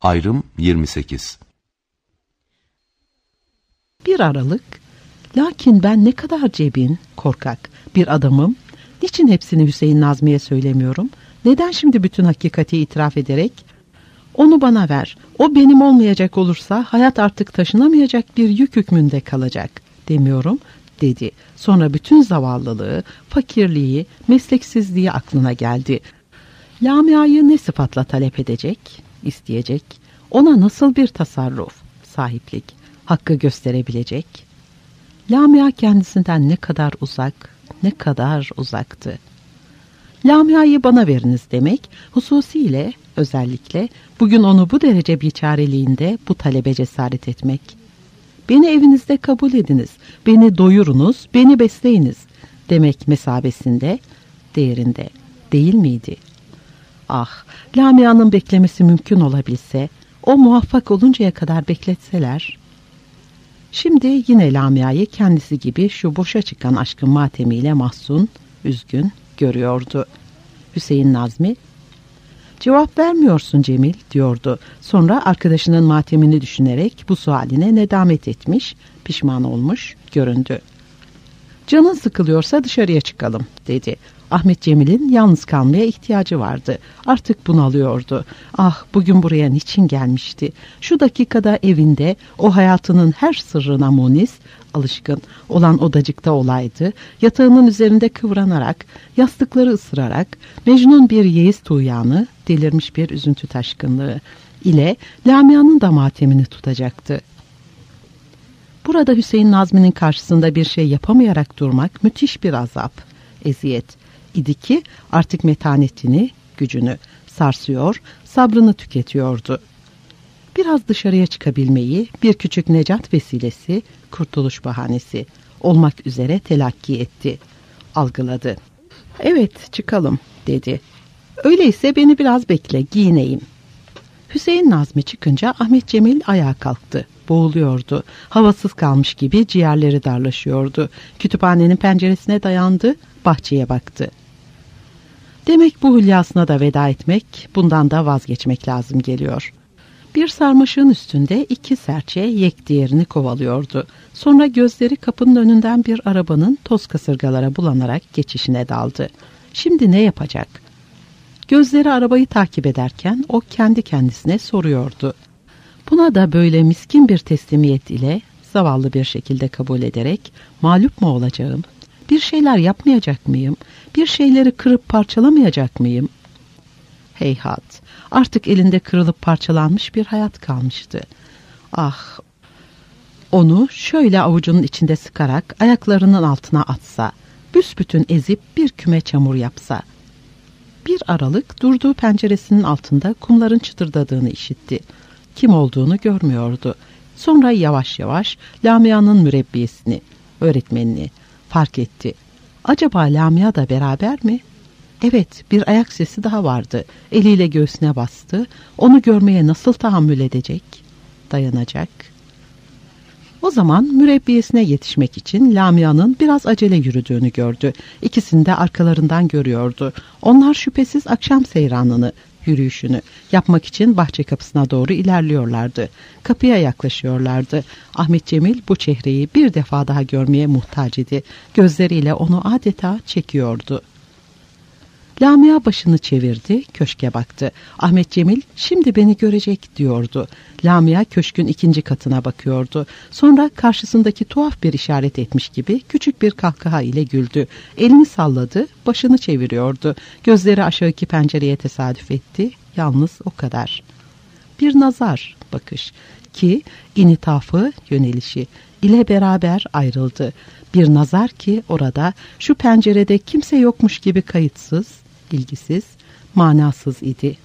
Ayrım 28. 1 Aralık. Lakin ben ne kadar cebin, korkak bir adamım. Niçin hepsini Hüseyin Nazmi'ye söylemiyorum? Neden şimdi bütün hakikati itiraf ederek? Onu bana ver. O benim olmayacak olursa hayat artık taşınamayacak bir yük hükmünde kalacak demiyorum, dedi. Sonra bütün zavallılığı, fakirliği, mesleksizliği aklına geldi. Lamia'yı ne sıfatla talep edecek, isteyecek? Ona nasıl bir tasarruf, sahiplik, hakkı gösterebilecek? Lamia kendisinden ne kadar uzak, ne kadar uzaktı. Lamia'yı bana veriniz demek, hususiyle, özellikle bugün onu bu derece biçareliğinde bu talebe cesaret etmek. Beni evinizde kabul ediniz, beni doyurunuz, beni besleyiniz demek mesabesinde, değerinde değil miydi? Ah, Lamia'nın beklemesi mümkün olabilse, o muvaffak oluncaya kadar bekletseler. Şimdi yine Lamia'yı kendisi gibi şu boşa çıkan aşkın matemiyle mahzun, üzgün görüyordu. Hüseyin Nazmi, "Cevap vermiyorsun Cemil," diyordu. Sonra arkadaşının matemini düşünerek bu sualine nedamet etmiş, pişman olmuş göründü. "Canın sıkılıyorsa dışarıya çıkalım," dedi. Ahmet Cemil'in yalnız kalmaya ihtiyacı vardı. Artık bunalıyordu. Ah, bugün buraya niçin gelmişti? Şu dakikada evinde, o hayatının her sırrına munis, alışkın olan odacıkta olaydı, yatağının üzerinde kıvranarak, yastıkları ısırarak, Mecnun bir yeis tuğyanı, delirmiş bir üzüntü taşkınlığı ile Lamia'nın da matemini tutacaktı. Burada Hüseyin Nazmi'nin karşısında bir şey yapamayarak durmak müthiş bir azap, eziyet idi ki artık metanetini, gücünü sarsıyor, sabrını tüketiyordu. Biraz dışarıya çıkabilmeyi bir küçük necat vesilesi, kurtuluş bahanesi olmak üzere telakki etti, algıladı. "Evet, çıkalım," dedi. "Öyleyse beni biraz bekle, giyineyim." Hüseyin Nazmi çıkınca Ahmet Cemil ayağa kalktı. Boğuluyordu. Havasız kalmış gibi ciğerleri darlaşıyordu. Kütüphanenin penceresine dayandı, bahçeye baktı. Demek bu hülyasına da veda etmek, bundan da vazgeçmek lazım geliyor. Bir sarmaşığın üstünde 2 serçe yek diğerini kovalıyordu. Sonra gözleri kapının önünden bir arabanın toz kasırgalara bulanarak geçişine daldı. Şimdi ne yapacak? Gözleri arabayı takip ederken o kendi kendisine soruyordu. Buna da böyle miskin bir teslimiyet ile zavallı bir şekilde kabul ederek mağlup mu olacağım? Bir şeyler yapmayacak mıyım? Bir şeyleri kırıp parçalamayacak mıyım? Heyhat, artık elinde kırılıp parçalanmış bir hayat kalmıştı. Ah, onu şöyle avucunun içinde sıkarak ayaklarının altına atsa, büsbütün ezip bir küme çamur yapsa. 1 Aralık durduğu penceresinin altında kumların çıtırdadığını işitti. Kim olduğunu görmüyordu. Sonra yavaş yavaş Lamia'nın mürebbiyesini, öğretmenini fark etti. Acaba Lamia da beraber mi? Evet, bir ayak sesi daha vardı. Eliyle göğsüne bastı. Onu görmeye nasıl tahammül edecek? Dayanacak? O zaman mürebbiyesine yetişmek için Lamia'nın biraz acele yürüdüğünü gördü. İkisini de arkalarından görüyordu. Onlar şüphesiz akşam seyranını, yürüyüşünü yapmak için bahçe kapısına doğru ilerliyorlardı. Kapıya yaklaşıyorlardı. Ahmet Cemil bu çehreyi bir defa daha görmeye muhtaç idi. Gözleriyle onu adeta çekiyordu. Lamia başını çevirdi, köşke baktı. Ahmet Cemil, "Şimdi beni görecek," diyordu. Lamia köşkün 2. katına bakıyordu. Sonra karşısındaki tuhaf bir işaret etmiş gibi küçük bir kahkaha ile güldü. Elini salladı, başını çeviriyordu. Gözleri aşağıki pencereye tesadüf etti. Yalnız o kadar. Bir nazar bakış ki initafı, yönelişi ile beraber ayrıldı. Bir nazar ki orada, şu pencerede kimse yokmuş gibi kayıtsız, ilgisiz, manasız idi.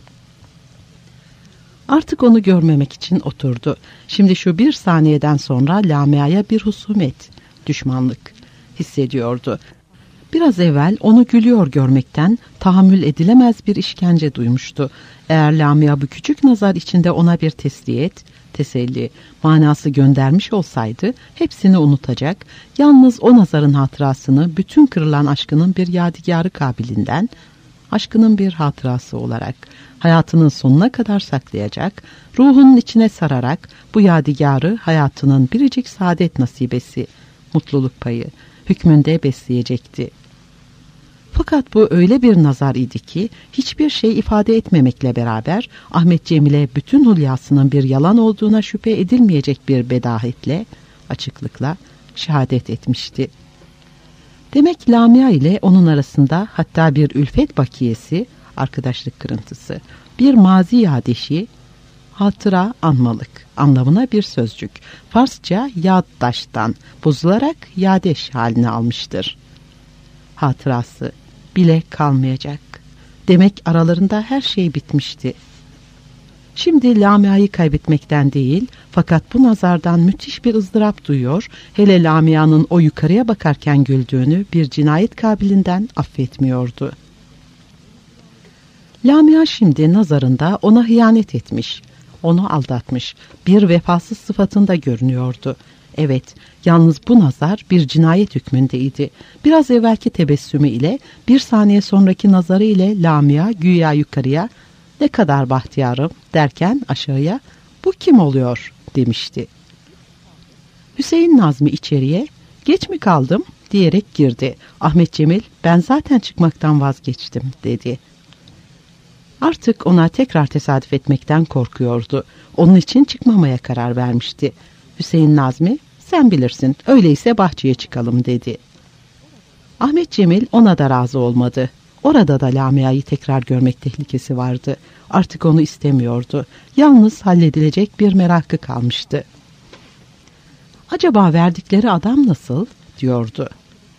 Artık onu görmemek için oturdu. Şimdi şu 1 saniyeden sonra Lamia'ya bir husumet, düşmanlık hissediyordu. Biraz evvel onu gülüyor görmekten tahammül edilemez bir işkence duymuştu. Eğer Lamia bu küçük nazar içinde ona bir tesliyet, teselli, manası göndermiş olsaydı hepsini unutacak, yalnız o nazarın hatırasını bütün kırılan aşkının bir yadigarı kabilinden, aşkının bir hatırası olarak, hayatının sonuna kadar saklayacak, ruhunun içine sararak bu yadigarı hayatının biricik saadet nasibesi, mutluluk payı hükmünde besleyecekti. Fakat bu öyle bir nazar idi ki hiçbir şey ifade etmemekle beraber Ahmet Cemil'e bütün hulyasının bir yalan olduğuna şüphe edilmeyecek bir bedahetle, açıklıkla şehadet etmişti. Demek Lamia ile onun arasında hatta bir ülfet bakiyesi, arkadaşlık kırıntısı, bir mazi yadeşi, hatıra anmalık anlamına bir sözcük, Farsça yaddaştan bozularak yadeş haline almıştır. Hatırası bile kalmayacak. Demek aralarında her şey bitmişti. Şimdi Lamia'yı kaybetmekten değil, fakat bu nazardan müthiş bir ızdırap duyuyor, hele Lamia'nın o yukarıya bakarken güldüğünü bir cinayet kabilinden affetmiyordu. Lamia şimdi nazarında ona hıyanet etmiş, onu aldatmış, bir vefasız sıfatında görünüyordu. Evet, yalnız bu nazar bir cinayet hükmündeydi. Biraz evvelki tebessümü ile bir saniye sonraki nazarı ile Lamia güya yukarıya "Ne kadar bahtiyarım" derken aşağıya "Bu kim oluyor?" demişti. Hüseyin Nazmi içeriye "Geç mi kaldım?" diyerek girdi. Ahmet Cemil "Ben zaten çıkmaktan vazgeçtim" dedi. Artık ona tekrar tesadüf etmekten korkuyordu. Onun için çıkmamaya karar vermişti. Hüseyin Nazmi "Sen bilirsin, öyleyse bahçeye çıkalım" dedi. Ahmet Cemil ona da razı olmadı. Orada da Lamia'yı tekrar görmek tehlikesi vardı. Artık onu istemiyordu. Yalnız halledilecek bir merakı kalmıştı. "Acaba verdikleri adam nasıl?" diyordu.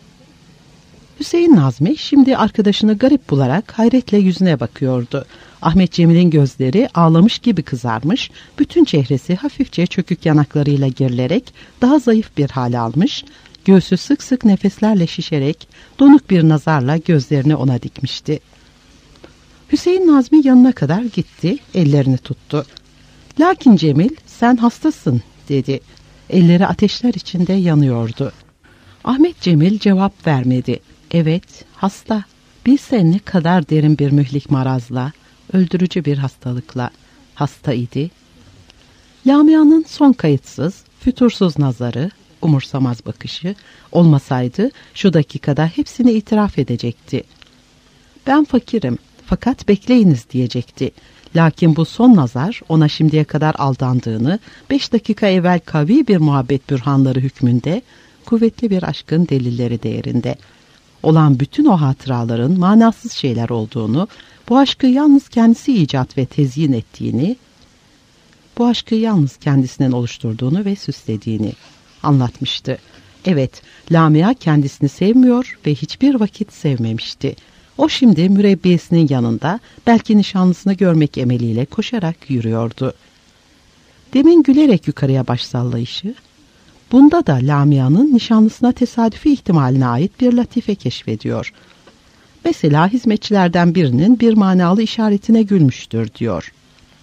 Hüseyin Nazmi şimdi arkadaşını garip bularak hayretle yüzüne bakıyordu. Ahmet Cemil'in gözleri ağlamış gibi kızarmış, bütün çehresi hafifçe çökük yanaklarıyla gerilerek daha zayıf bir hal almış, göğsü sık sık nefeslerle şişerek donuk bir nazarla gözlerini ona dikmişti. Hüseyin Nazmi yanına kadar gitti, ellerini tuttu. "Lakin Cemil, sen hastasın" dedi. Elleri ateşler içinde yanıyordu. Ahmet Cemil cevap vermedi. Evet, hasta. Bilse ne kadar derin bir mühlik marazla, öldürücü bir hastalıkla hasta idi. Lamia'nın son kayıtsız, fütursuz nazarı, umursamaz bakışı olmasaydı şu dakikada hepsini itiraf edecekti. "Ben fakirim, fakat bekleyiniz" diyecekti. Lakin bu son nazar ona şimdiye kadar aldandığını, 5 dakika evvel kavi bir muhabbet bürhanları hükmünde, kuvvetli bir aşkın delilleri değerinde olan bütün o hatıraların manasız şeyler olduğunu, bu aşkı yalnız kendisi icat ve tezyin ettiğini, bu aşkı yalnız kendisinden oluşturduğunu ve süslediğini anlatmıştı. Evet, Lamia kendisini sevmiyor ve hiçbir vakit sevmemişti. O şimdi mürebbiyesinin yanında belki nişanlısını görmek emeliyle koşarak yürüyordu. Demin gülerek yukarıya baş sallayışı, bunda da Lamia'nın nişanlısına tesadüfi ihtimaline ait bir latife keşfediyor. Mesela hizmetçilerden birinin bir manalı işaretine gülmüştür diyor.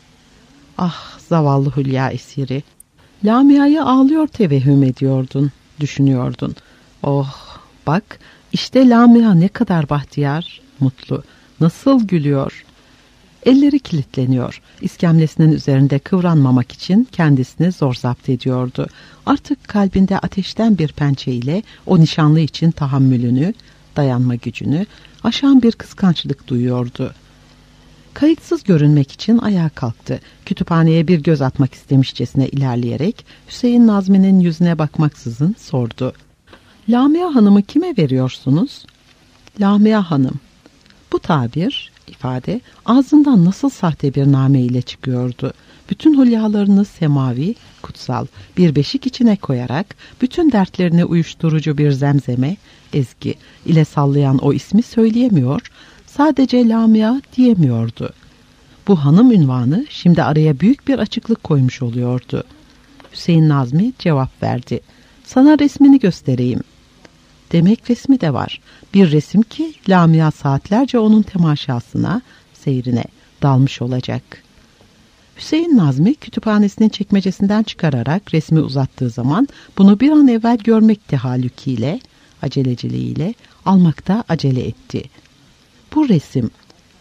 Ah zavallı Hülya esiri, Lamia'yı ağlıyor tevehhüm ediyordun, düşünüyordun. Oh bak işte Lamia ne kadar bahtiyar, mutlu, nasıl gülüyor. Elleri kilitleniyor. İskemlesinin üzerinde kıvranmamak için kendisini zor zapt ediyordu. Artık kalbinde ateşten bir pençe ile o nişanlı için tahammülünü, dayanma gücünü aşan bir kıskançlık duyuyordu. Kayıtsız görünmek için ayağa kalktı. Kütüphaneye bir göz atmak istemişçesine ilerleyerek Hüseyin Nazmi'nin yüzüne bakmaksızın sordu. "Lamia Hanım'ı kime veriyorsunuz?" "Lamia Hanım." Bu tabir, ifade ağzından nasıl sahte bir name ile çıkıyordu. Bütün hülyalarını semavi, kutsal bir beşik içine koyarak bütün dertlerini uyuşturucu bir zemzeme, ezgi ile sallayan o ismi söyleyemiyor, sadece Lamia diyemiyordu. Bu hanım ünvanı şimdi araya büyük bir açıklık koymuş oluyordu. Hüseyin Nazmi cevap verdi. "Sana resmini göstereyim." Demek resmi de var. Bir resim ki Lamia saatlerce onun temaşasına, seyrine dalmış olacak. Hüseyin Nazmi kütüphanesinin çekmecesinden çıkararak resmi uzattığı zaman bunu bir an evvel görmek tehallüküyle, aceleciliğiyle almakta acele etti. Bu resim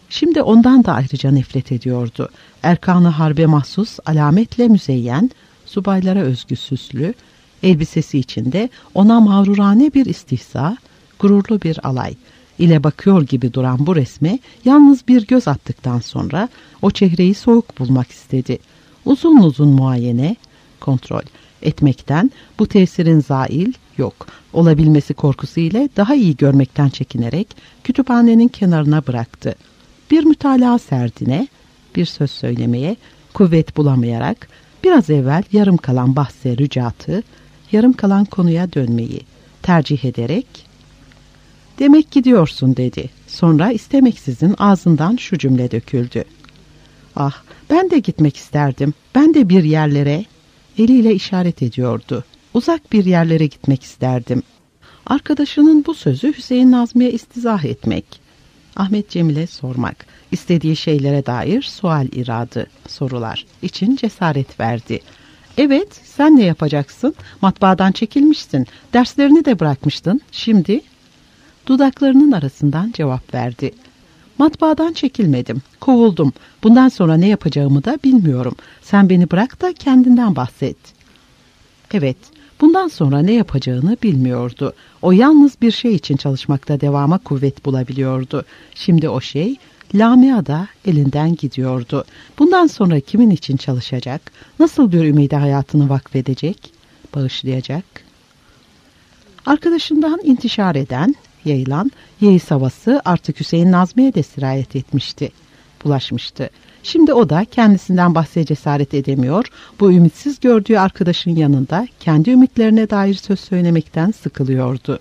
Şimdi ondan da ayrıca nefret ediyordu. Erkan-ı harbe mahsus alametle müzeyyen, subaylara özgü süslü, elbisesi içinde ona mağrurane bir istihza, gururlu bir alay ile bakıyor gibi duran bu resme yalnız bir göz attıktan sonra o çehreyi soğuk bulmak istedi. Uzun uzun muayene, kontrol etmekten bu tesirin zail yok olabilmesi korkusu ile daha iyi görmekten çekinerek kütüphanenin kenarına bıraktı. Bir mütalaa serdine, bir söz söylemeye kuvvet bulamayarak biraz evvel yarım kalan bahse rücatı, yarım kalan konuya dönmeyi tercih ederek "Demek gidiyorsun" dedi. Sonra istemeksizin ağzından şu cümle döküldü: "Ah, ben de gitmek isterdim. Ben de bir yerlere," eliyle işaret ediyordu. "Uzak bir yerlere gitmek isterdim." Arkadaşının bu sözü Hüseyin Nazmi'ye istizah etmek, Ahmet Cemil'e sormak, istediği şeylere dair sual iradı, sorular için cesaret verdi. "Evet, sen ne yapacaksın? Matbaadan çekilmişsin. Derslerini de bırakmıştın. Şimdi?" Dudaklarının arasından cevap verdi: "Matbaadan çekilmedim. Kovuldum. Bundan sonra ne yapacağımı da bilmiyorum. Sen beni bırak da kendinden bahset." Evet, bundan sonra ne yapacağını bilmiyordu. O yalnız bir şey için çalışmakta devama kuvvet bulabiliyordu. Şimdi o şey Lamia'da elinden gidiyordu. Bundan sonra kimin için çalışacak? Nasıl bir ümide hayatını vakfedecek? Bağışlayacak? Arkadaşından intişar eden, yayılan yeis havası artık Hüseyin Nazmi'ye de sirayet etmişti, bulaşmıştı. Şimdi o da kendisinden bahse cesaret edemiyor, bu ümitsiz gördüğü arkadaşın yanında kendi ümitlerine dair söz söylemekten sıkılıyordu.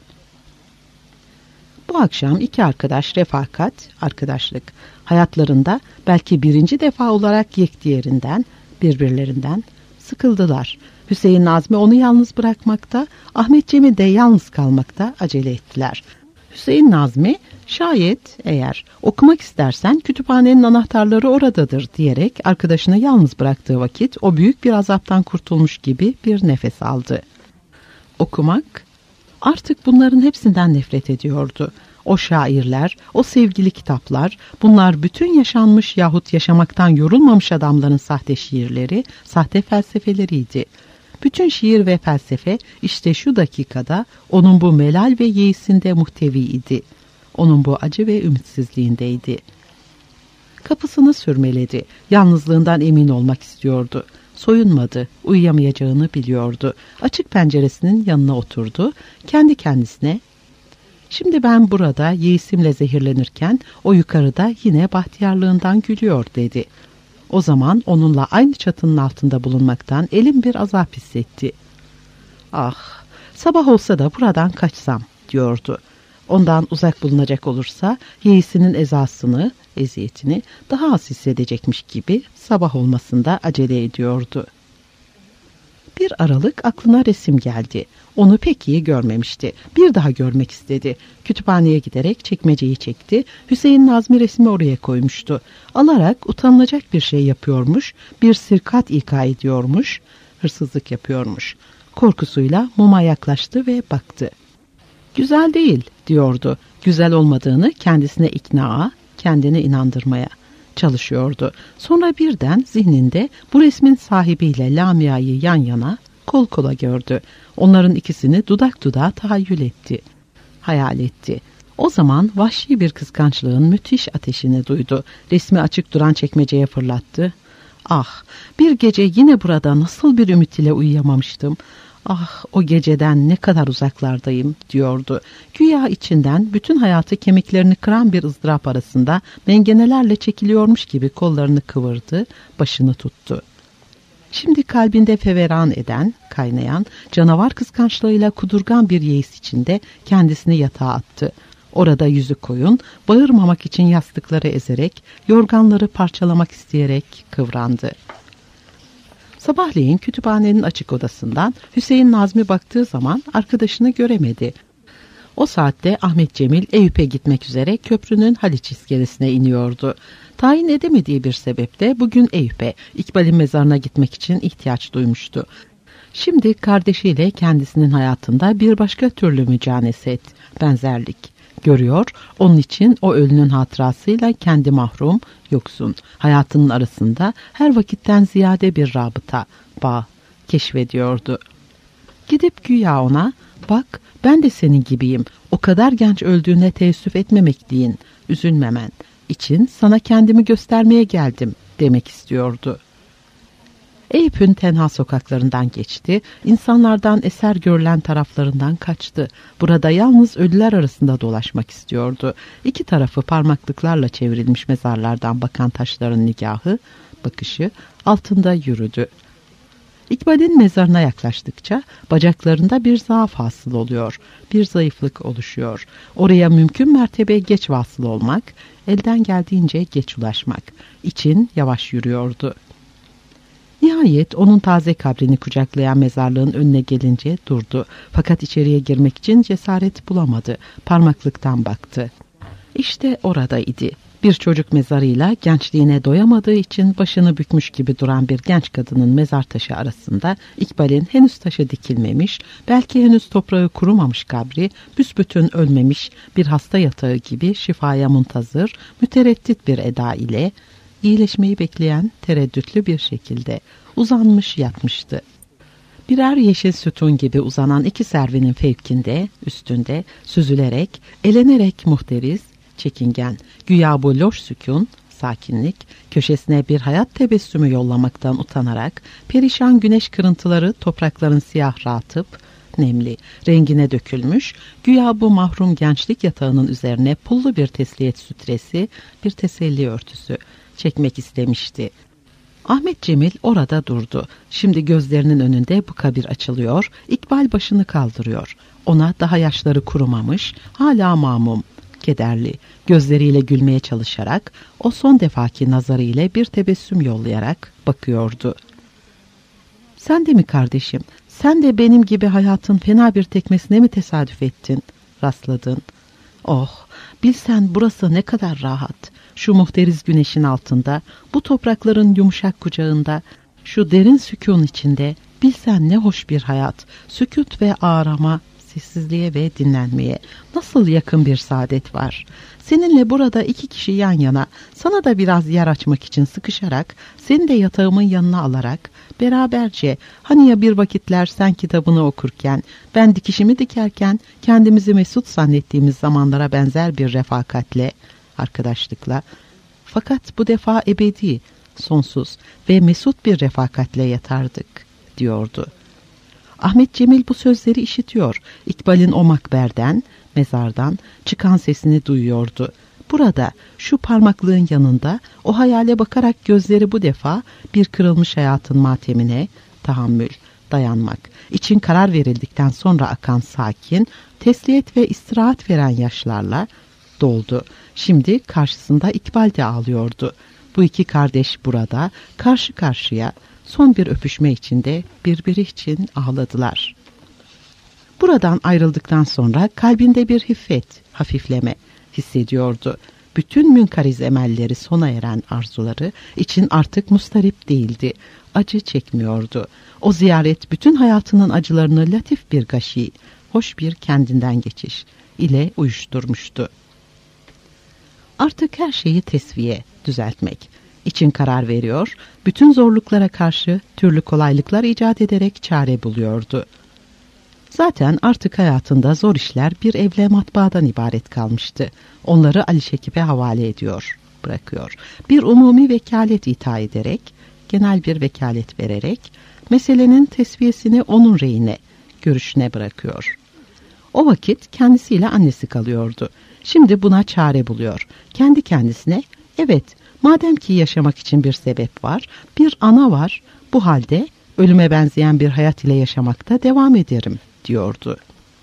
Bu akşam iki arkadaş refakat, arkadaşlık hayatlarında belki birinci defa olarak yekdiğerinden, birbirlerinden sıkıldılar. Hüseyin Nazmi onu yalnız bırakmakta, Ahmet Cemil de yalnız kalmakta acele ettiler. Hüseyin Nazmi, "Şayet eğer okumak istersen kütüphanenin anahtarları oradadır" diyerek arkadaşını yalnız bıraktığı vakit o büyük bir azaptan kurtulmuş gibi bir nefes aldı. Okumak, artık bunların hepsinden nefret ediyordu. O şairler, o sevgili kitaplar, bunlar bütün yaşanmış yahut yaşamaktan yorulmamış adamların sahte şiirleri, sahte felsefeleriydi. Bütün şiir ve felsefe işte şu dakikada onun bu melal ve yeisinde muhteviydi. Onun bu acı ve ümitsizliğindeydi. Kapısını sürmeledi. Yalnızlığından emin olmak istiyordu. Soyunmadı. Uyuyamayacağını biliyordu. Açık penceresinin yanına oturdu. Kendi kendisine, "Şimdi ben burada yeisimle zehirlenirken o yukarıda yine bahtiyarlığından gülüyor" dedi. O zaman onunla aynı çatının altında bulunmaktan elin bir azap hissetti. "Ah, sabah olsa da buradan kaçsam" diyordu. Ondan uzak bulunacak olursa yeisinin ezasını, eziyetini daha az hissedecekmiş gibi sabah olmasında acele ediyordu. Bir aralık aklına resim geldi. Onu pek iyi görmemişti. Bir daha görmek istedi. Kütüphaneye giderek çekmeceyi çekti. Hüseyin Nazmi resmi oraya koymuştu. Alarak utanılacak bir şey yapıyormuş, bir sirkat ika ediyormuş, hırsızlık yapıyormuş. Korkusuyla muma yaklaştı ve baktı. "Güzel değil" diyordu. Güzel olmadığını kendisine ikna, kendini inandırmaya çalışıyordu. Sonra birden zihninde bu resmin sahibiyle Lamia'yı yan yana, kol kola gördü. Onların ikisini dudak dudağa tahayyül etti, hayal etti. O zaman vahşi bir kıskançlığın müthiş ateşini duydu. Resmi açık duran çekmeceye fırlattı. "Ah, bir gece yine burada nasıl bir ümit ile uyuyamamıştım. Ah, o geceden ne kadar uzaklardayım" diyordu. Güya içinden bütün hayatı kemiklerini kıran bir ızdırap arasında mengenelerle çekiliyormuş gibi kollarını kıvırdı, başını tuttu. Şimdi kalbinde feveran eden, kaynayan, canavar kıskançlığıyla kudurgan bir yeis içinde kendisini yatağa attı. Orada yüzü koyun, bağırmamak için yastıkları ezerek, yorganları parçalamak isteyerek kıvrandı. Sabahleyin kütüphanenin açık odasından Hüseyin Nazmi baktığı zaman arkadaşını göremedi. O saatte Ahmet Cemil Eyüp'e gitmek üzere köprünün Haliç iskelesine iniyordu. Tayin edemediği bir sebeple bugün Eyüp'e, İkbal'in mezarına gitmek için ihtiyaç duymuştu. Şimdi kardeşiyle kendisinin hayatında bir başka türlü mücaneset, benzerlik görüyor, onun için o ölünün hatırasıyla kendi mahrum, yoksun, hayatının arasında her vakitten ziyade bir rabıta, bağ keşfediyordu. Gidip güya ona, bak ben de senin gibiyim, o kadar genç öldüğüne teessüf etmemekliğin, üzülmemen için sana kendimi göstermeye geldim demek istiyordu. Eyüp'ün tenha sokaklarından geçti, insanlardan eser görülen taraflarından kaçtı. Burada yalnız ölüler arasında dolaşmak istiyordu. İki tarafı parmaklıklarla çevrilmiş mezarlardan bakan taşların nigahı, bakışı altında yürüdü. İkbal'in mezarına yaklaştıkça bacaklarında bir zaaf hasıl oluyor, bir zayıflık oluşuyor. Oraya mümkün mertebe geç vasıl olmak, elden geldiğince geç ulaşmak için yavaş yürüyordu. Nihayet onun taze kabrini kucaklayan mezarlığın önüne gelince durdu. Fakat içeriye girmek için cesaret bulamadı. Parmaklıktan baktı. İşte oradaydı. Bir çocuk mezarıyla gençliğine doyamadığı için başını bükmüş gibi duran bir genç kadının mezar taşı arasında İkbal'in henüz taşı dikilmemiş, belki henüz toprağı kurumamış kabri, büsbütün ölmemiş bir hasta yatağı gibi şifaya muntazır, mütereddit bir eda ile iyileşmeyi bekleyen tereddütlü bir şekilde uzanmış yatmıştı. Birer yeşil sütun gibi uzanan iki servinin fevkinde, üstünde, süzülerek, elenerek muhteriz, çekingen, güya bu loş sükun, sakinlik, köşesine bir hayat tebessümü yollamaktan utanarak, perişan güneş kırıntıları toprakların siyah rahatıp, nemli, rengine dökülmüş, güya bu mahrum gençlik yatağının üzerine pullu bir tesliyet sütresi, bir teselli örtüsü çekmek istemişti. Ahmet Cemil orada durdu. Şimdi gözlerinin önünde bu kabir açılıyor, İkbal başını kaldırıyor. Ona daha yaşları kurumamış, hala mamum, kederli, gözleriyle gülmeye çalışarak, o son defaki nazarı ile bir tebessüm yollayarak bakıyordu. Sen de mi kardeşim, sen de benim gibi hayatın fena bir tekmesine mi tesadüf ettin, rastladın? Oh, bilsen burası ne kadar rahat. Şu muhteriz güneşin altında, bu toprakların yumuşak kucağında, şu derin sükûn içinde, bilsen ne hoş bir hayat, sükût ve ağrama, sessizliğe ve dinlenmeye nasıl yakın bir saadet var. Seninle burada iki kişi yan yana, sana da biraz yer açmak için sıkışarak, seni de yatağımın yanına alarak, beraberce, hani ya bir vakitler sen kitabını okurken, ben dikişimi dikerken, kendimizi mesut zannettiğimiz zamanlara benzer bir refakatle, arkadaşlıkla, fakat bu defa ebedi, sonsuz ve mesut bir refakatle yatardık, diyordu. Ahmet Cemil bu sözleri işitiyor. İkbal'in o makberden, mezardan çıkan sesini duyuyordu. Burada, şu parmaklığın yanında, o hayale bakarak gözleri bu defa bir kırılmış hayatın matemine, tahammül, dayanmak, için karar verildikten sonra akan sakin, tesliyet ve istirahat veren yaşlarla doldu. Şimdi karşısında İkbal de ağlıyordu. Bu iki kardeş burada, karşı karşıya, son bir öpüşme içinde birbiri için ağladılar. Buradan ayrıldıktan sonra kalbinde bir hiffet, hafifleme hissediyordu. Bütün münkariz emelleri sona eren arzuları için artık mustarip değildi. Acı çekmiyordu. O ziyaret bütün hayatının acılarını latif bir gaşi, hoş bir kendinden geçiş ile uyuşturmuştu. Artık her şeyi tesviye, düzeltmek için karar veriyor, bütün zorluklara karşı türlü kolaylıklar icat ederek çare buluyordu. Zaten artık hayatında zor işler bir evle matbaadan ibaret kalmıştı. Onları Ali Şekip'e havale ediyor, bırakıyor. Bir umumi vekalet ita ederek, genel bir vekalet vererek, meselenin tesviyesini onun reyine, görüşüne bırakıyor. O vakit kendisiyle annesi kalıyordu. Şimdi buna çare buluyor. Kendi kendisine, evet, madem ki yaşamak için bir sebep var, bir ana var, bu halde ölüme benzeyen bir hayat ile yaşamakta devam ederim, diyordu.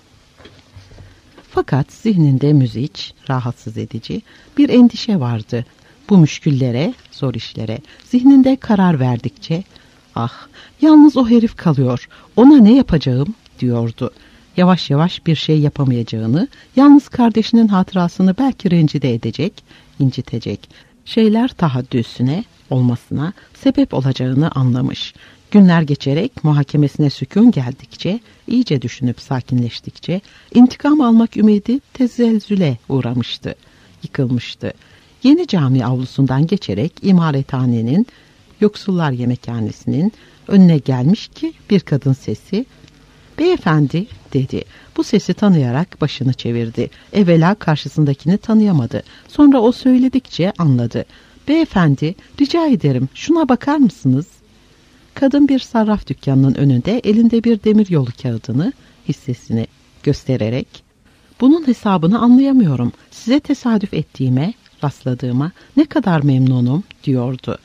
Fakat zihninde müziç, rahatsız edici bir endişe vardı. Bu müşküllere, zor işlere, zihninde karar verdikçe, ah, yalnız o herif kalıyor, ona ne yapacağım, diyordu. Yavaş yavaş bir şey yapamayacağını, yalnız kardeşinin hatırasını belki rencide edecek, incitecek şeyler tahaddüsüne, olmasına sebep olacağını anlamış. Günler geçerek muhakemesine sükun geldikçe, iyice düşünüp sakinleştikçe intikam almak ümidi tezelzüle uğramıştı, yıkılmıştı. Yeni cami avlusundan geçerek imarethanenin, yoksullar yemekhanesinin önüne gelmiş ki bir kadın sesi, "Beyefendi," dedi. Bu sesi tanıyarak başını çevirdi. Evvela karşısındakini tanıyamadı. Sonra o söyledikçe anladı. "Beyefendi, rica ederim şuna bakar mısınız?" Kadın bir sarraf dükkanının önünde elinde bir demiryolu kağıdını, hissesini göstererek, "Bunun hesabını anlayamıyorum. Size tesadüf ettiğime, rastladığıma ne kadar memnunum," diyordu.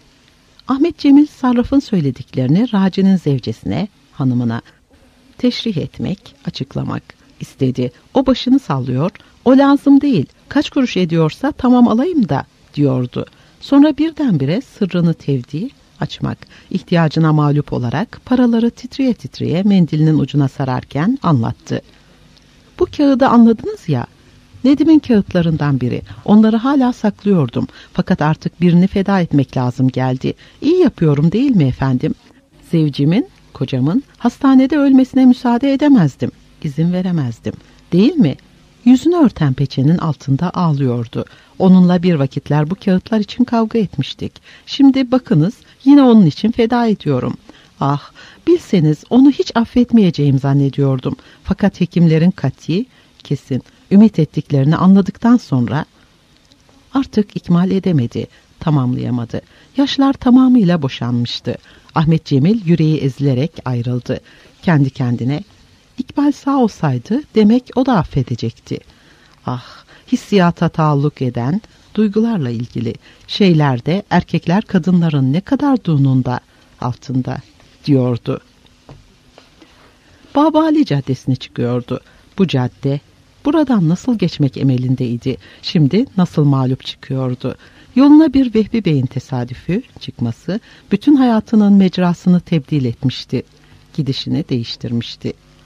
Ahmet Cemil sarrafın söylediklerini Raci'nin zevcesine, hanımına teşrih etmek, açıklamak istedi. O başını sallıyor, "O lazım değil, kaç kuruş ediyorsa tamam alayım da," diyordu. Sonra birdenbire sırrını tevdi, açmak, ihtiyacına mağlup olarak paraları titreye titreye mendilinin ucuna sararken anlattı. "Bu kağıdı anladınız ya, Nedim'in kağıtlarından biri. Onları hala saklıyordum. Fakat artık birini feda etmek lazım geldi. İyi yapıyorum değil mi efendim? Zevcimin, kocamın hastanede ölmesine müsaade edemezdim. İzin veremezdim. Değil mi?" Yüzünü örten peçenin altında ağlıyordu. "Onunla bir vakitler bu kağıtlar için kavga etmiştik. Şimdi bakınız yine onun için feda ediyorum. Ah, bilseniz onu hiç affetmeyeceğim zannediyordum. Fakat hekimlerin kati, kesin, ümit ettiklerini anladıktan sonra artık ikmal edemedi, tamamlayamadı. Yaşlar tamamıyla boşanmıştı. Ahmet Cemil yüreği ezilerek ayrıldı. Kendi kendine, İkbal sağ olsaydı demek o da affedecekti. Ah, hissiyata taalluk eden, duygularla ilgili şeylerde erkekler kadınların ne kadarduğunun altında, diyordu. Babali Caddesi'ne çıkıyordu. Bu cadde, buradan nasıl geçmek emelindeydi, şimdi nasıl mağlup çıkıyordu. Yoluna bir Vehbi Bey'in tesadüfü çıkması, bütün hayatının mecrasını tebdil etmişti. Gidişini değiştirmişti.